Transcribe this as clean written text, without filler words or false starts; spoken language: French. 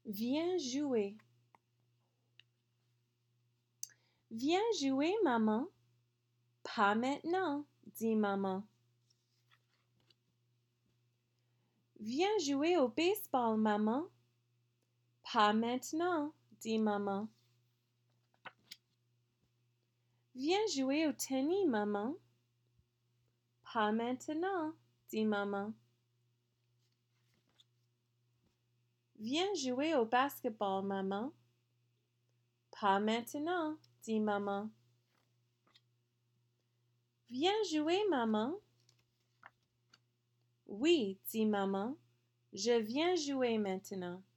Viens jouer. Viens jouer, maman. Pas maintenant, dit maman. Viens jouer au baseball, maman. Pas maintenant, dit maman. Viens jouer au tennis, maman. Pas maintenant, dit maman. Viens jouer au basketball, maman. Pas maintenant, dit maman. Viens jouer, maman. Oui, dit maman. Je viens jouer maintenant.